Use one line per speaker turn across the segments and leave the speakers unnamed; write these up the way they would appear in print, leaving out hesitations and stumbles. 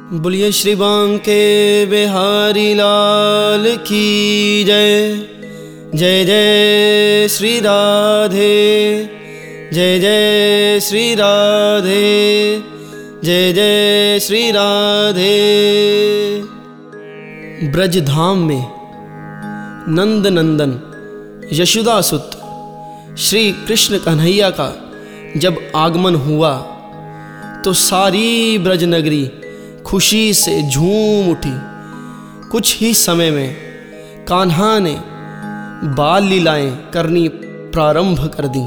बोलिए श्री बांके बिहारी लाल की जय। जय जय श्री राधे, जय जय श्री राधे, जय जय श्री राधे। ब्रज धाम में नंद नंदन यशोदा सुत श्री कृष्ण कन्हैया का जब आगमन हुआ तो सारी ब्रज नगरी खुशी से झूम उठी। कुछ ही समय में कान्हा ने बाल लीलाएं करनी प्रारंभ कर दी,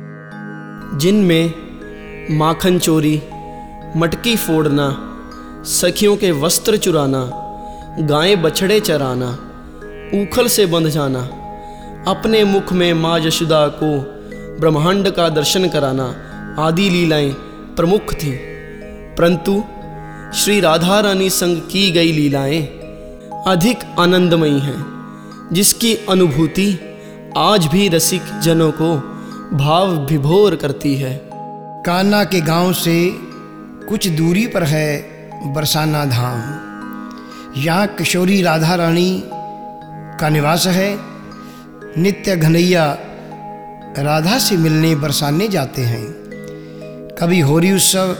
जिनमें माखन चोरी, मटकी फोड़ना, सखियों के वस्त्र चुराना, गायें बछड़े चराना, ऊखल से बंध जाना, अपने मुख में माँ यशोदा को ब्रह्मांड का दर्शन कराना आदि लीलाएं प्रमुख थीं। परंतु श्री राधा रानी संग की गई लीलाएं अधिक आनंदमयी हैं, जिसकी अनुभूति आज भी रसिक जनों को भाव विभोर करती है।
कान्हा के गांव से कुछ दूरी पर है बरसाना धाम। यहाँ किशोरी राधा रानी का निवास है। नित्य घनैया राधा से मिलने बरसाने जाते हैं। कभी होरी उत्सव,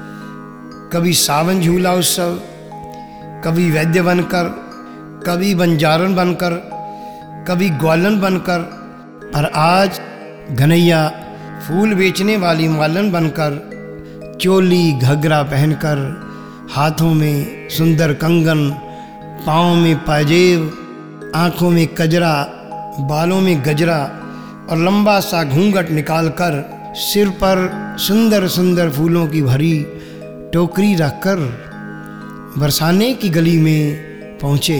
कभी सावन झूला उत्सव, कभी वैद्य बनकर, कभी बंजारन बनकर, कभी ग्वालन बनकर, और आज घनैया फूल बेचने वाली मालन बनकर, चोली घघरा पहनकर, हाथों में सुंदर कंगन, पाँव में पाजेब, आँखों में कजरा, बालों में गजरा और लंबा सा घूंघट निकालकर सिर पर सुंदर सुंदर फूलों की भरी टोकरी रखकर बरसाने की गली में पहुँचे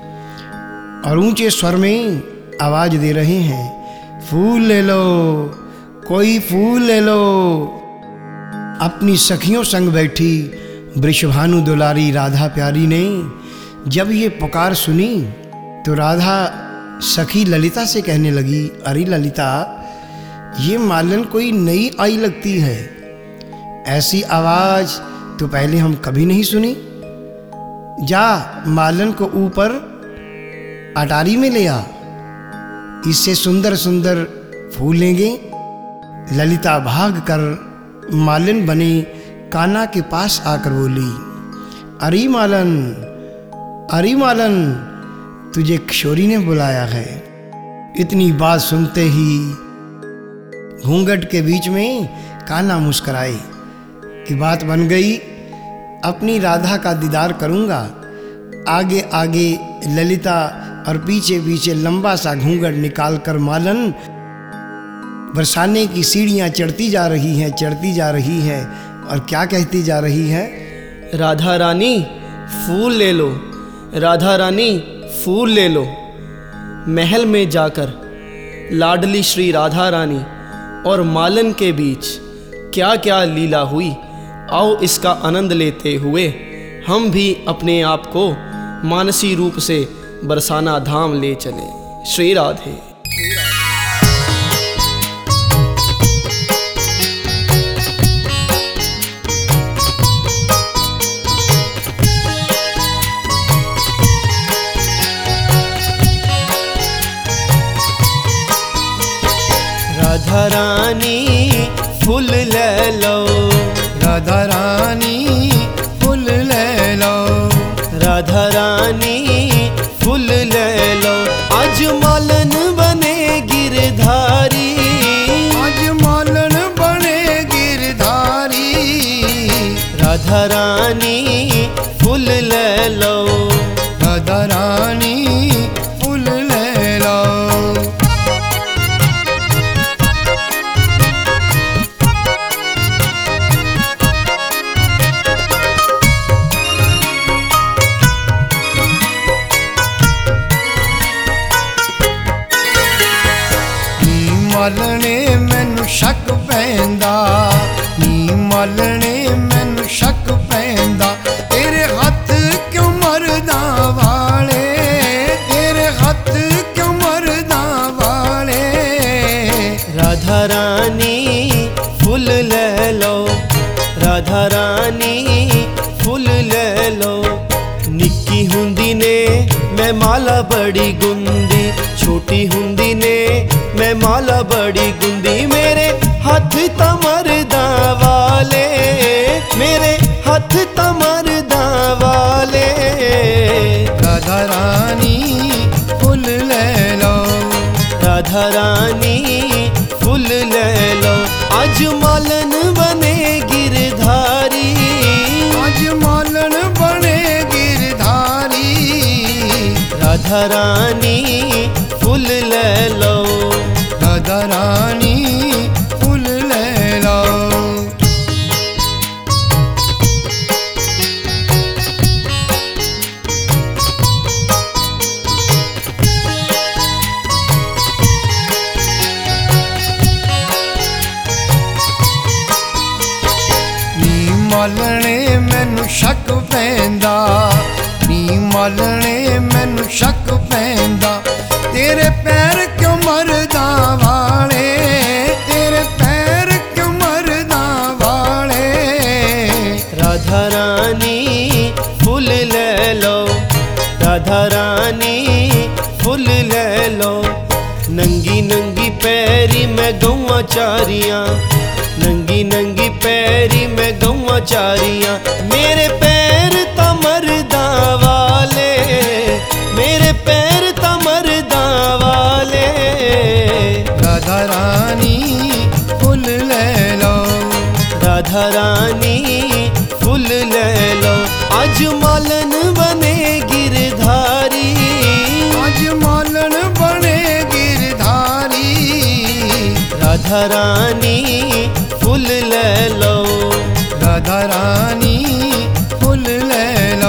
और ऊंचे स्वर में आवाज दे रहे हैं, फूल ले लो, कोई फूल ले लो। अपनी सखियों संग बैठी वृषभानु दुलारी राधा प्यारी ने जब ये पुकार सुनी तो राधा सखी ललिता से कहने लगी, अरे ललिता, ये मालन कोई नई आई लगती है। ऐसी आवाज तो पहले हम कभी नहीं सुनी। जा मालन को ऊपर अटारी में ले आ, इससे सुंदर सुंदर फूल लेंगे। ललिता भाग कर मालन बने कान्हा के पास आकर बोली, अरे मालन, अरे मालन, तुझे किशोरी ने बुलाया है। इतनी बात सुनते ही घूंघट के बीच में कान्हा मुस्कुराए कि बात बन गई, अपनी राधा का दीदार करूंगा। आगे आगे ललिता और पीछे पीछे लंबा सा घूंघट निकालकर मालन बरसाने की सीढ़ियां चढ़ती जा रही हैं, चढ़ती जा रही है और क्या कहती जा रही है,
राधा रानी फूल ले लो, राधा रानी फूल ले लो। महल में जाकर लाडली श्री राधा रानी और मालन के बीच क्या क्या लीला हुई, आओ इसका आनंद लेते हुए हम भी अपने आप को मानसी रूप से बरसाना धाम ले चले। श्री राधे। राधा रानी फूल ले लो,
राधा रानी फूल ले लो,
राधा रानी फूल ले लो। आज मालन बने गिरधारी,
आज मालन बने गिरधारी।
राधा रानी फूल ले लो,
राधा रानी फूल ले लो। मालने मैनू शक पैंदा, नी मालने मैनू शक पैंदा। तेरे हथ क्यों मरदा वाले, तेरे हथ क्यों मरदा वाले।
राधा रानी फूल ले लो, राधा रानी फुल ले लो। निक्की हुंदी ने मैं माला बड़ी गुंदी, छोटी हुंदी ने मैं माला बड़ी गुंदी। मेरे हथ तमरदा वाले, मेरे हथ तमरदा वाले।
राधा रानी फुल ले लो,
राधा रानी फुल ले लो। आज मालन बने गिरधारी,
आज मालन बने गिरधारी।
राधा रानी फुल ले लो,
राधा रानी फुल ले लो। मालने मैनू शक पैंदा, नी मालने मैनू शक पैंदा। तेरे पैर क्यों मरदा वाले, तेरे पैर क्यों मरदा वाले।
राधा रानी फुल ले लो, राधा रानी फुल ले लो। नंगी नंगी पैरी मैं गौवा चारियां, नंगी नंगी पैरी मैं गौवा चारियां। मेरे पैर तमरदा वाले, मेरे पैर तमरदा वाले।
राधा रानी फुल ले लो,
राधा रानी फुल ले लो। आज मालन बने गिरधारी,
आज मालन बने गिरधारी।
राधा रानी फुल ले लो,
राधा रानी फुल ले लो।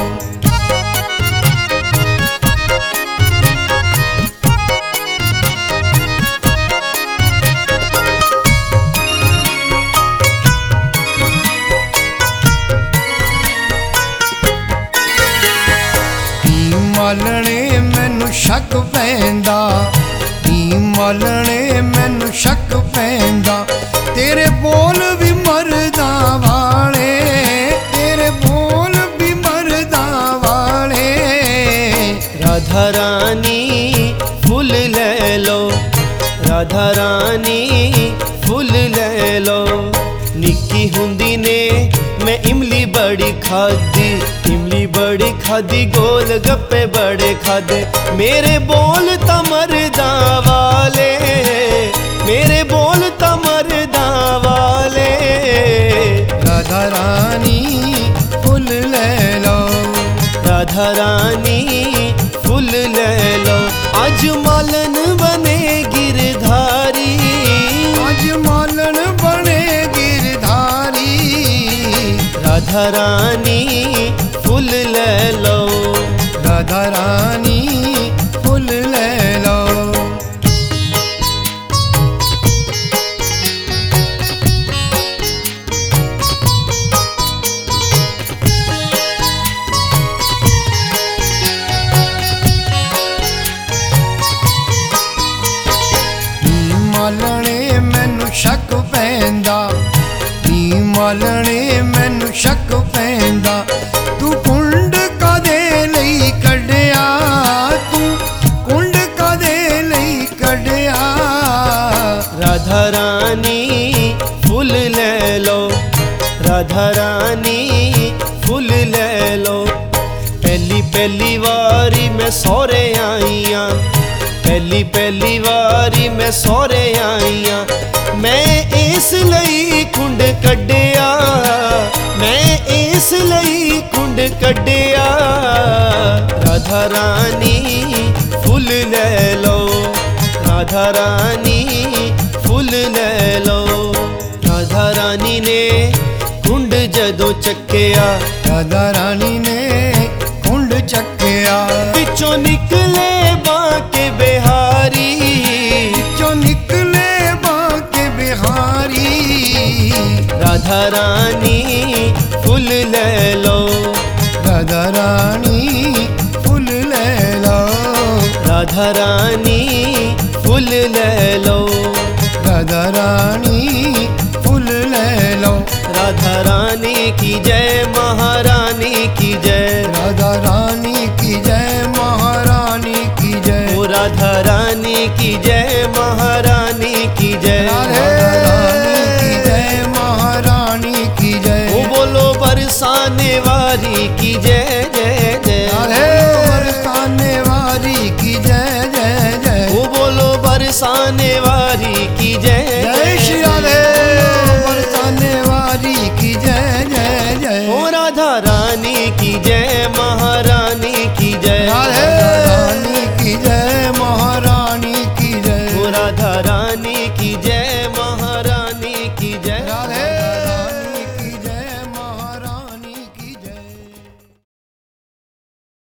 मालने मैनू शक पैंदा, नी मालने मैनू शक पैंदा। तेरे बोल भी मरदा वाले, तेरे बोल भी मरदा वाले।
राधा रानी फुल ले लो, राधा रानी फुल ले लो। निक्की हुंदी ने मैं इमली बड़ी खादी, इमली बड़ी खादी, गोल गप्पे बड़े खादे। मेरे बोल तमरदा वाले, मेरे बोल तमरदा वाले।
राधा रानी फुल ले लो,
राधा रानी फुल ले लो। आज मालन बने गिरधारी,
आज मालन बने गिरधारी।
राधा रानी फुल ले लो,
राधा रानी फुल ले लो। मालने मैनू शक पैंदा, नी मालने मैनू शक पैंदा। तू कुंड कादे लई कढ़िया, तू कुंड कादे लई कढ़िया।
राधा रानी फुल ले लो, राधा रानी फुल ले लो। पहली पहली वारी मैं सौरे आईयां, पहली पहली वारी मैं सौरे आईयां। मैं इस लई कुंड कढ़िया, मैं इस लई कुंड कढ़िया। राधा रानी फुल ले लो, राधा रानी फुल ले लो। राधा रानी ने कुंड जदों चक्किया,
राधा रानी ने कुंड चक्किया।
पिछों निकले बांके बिहारी,
पिछों निकले बांके बिहारी।
राधा रानी फुल ले लो,
राधा रानी फुल ले लो,
राधा रानी फुल ले लो,
राधा रानी फुल ले लो।
राधा रानी रानी की जय, महारानी की जय।
राधा रानी की जय, महारानी की जय।
ओ राधा रानी की जय, महारानी की जय।
राधा रानी की जय, महारानी की जय।
ओ बोलो बरसाने वाली की जय जय जय।
बरसाने वाली की जय जय जय।
ओ बोलो बरसाने वाली की जय